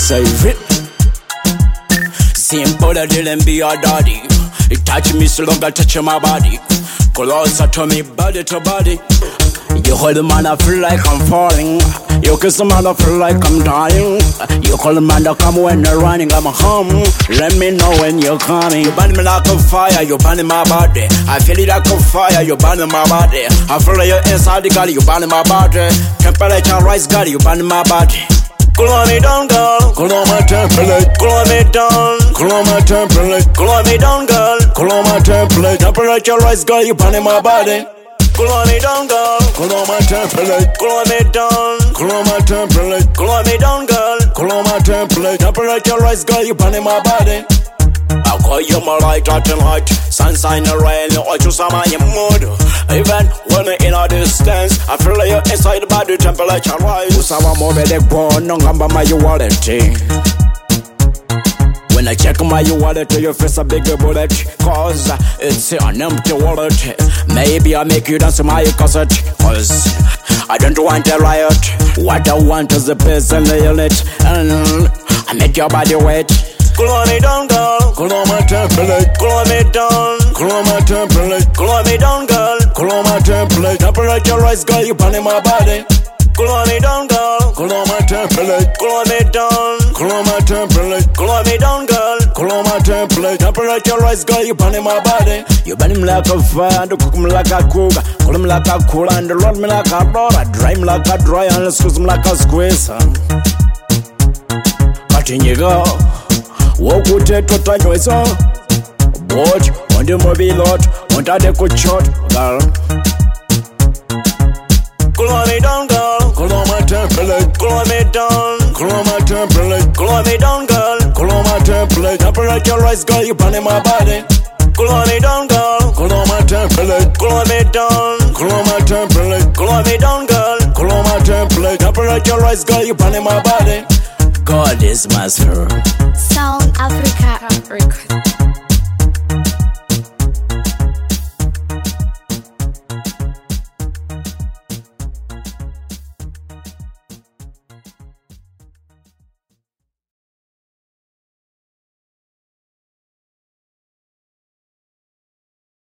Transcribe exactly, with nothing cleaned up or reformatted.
save it. Simple that didn't be your daddy. It touch me so long I touch my body. Closer to me, body to body. You hold the man, I feel like I'm falling. You kiss the man, I feel like I'm dying. You call the man to come when you're running, I'm home. Let me know when you're coming. You burn me like a fire, you burn in my body. I feel it like a fire, you burn in my body. I feel like you're inside the girl, you burn in my body. Temperature rise, girl, you burn in my body. Cool on me down, girl. Cool on my template. Cool on me down. Cool on my template. Cool on me down, girl. Cool on my template. Temperature rise, girl, you burn in my body. Cool on me down, girl. Cool on my template. Cool on me down. Cool on my template. Cool on me down, girl. Cool on my template. Temperature rise, girl, you burn in my body. I call you my light out and light. Sunshine and rain, I choose some in your mood. Even when you're in a distance, I feel like you're inside the body, temperature rise. Usawa mobile phone, ngamba my wallet. When I check my wallet, you face a big bullet. Cause it's an empty wallet. Maybe I make you dance to my cassette. Cause I don't want a riot. What I want is the peace and the unit. And I make your body wet. Cool on me down, girl. Cool on my template. Cool on me down. Cool on my template. Cool on me down, girl. Cool on my template. Temperature rise, girl, you burn in my body. Cool on me down, girl. Cool on my template. Cool on me down. Cool on my template. Cool on me down, girl. Cool on my template. Temperature rise, girl, you burn in my body. You burn him like a fire, and cook him like a cook. Cool him like a cool, and roll me like a roll. I dry him like a dry, and squeeze him like a squeeze. Cutting you go. Walk with it to touch my soul. Watch on the movie lot. Want a good shot, girl. Cool on me down, girl. Cool on my template. Cool on me down. Cool on my template. Cool on me down, girl. Cool on my template. Temperature rise, girl, you burn in my body. Cool on me down, girl. Cool on my template. Cool on me down. Cool on my template. Cool on me down, girl. Cool on my template. Temperature rise, girl, you burn in my body. God is master. Sound Africa Records.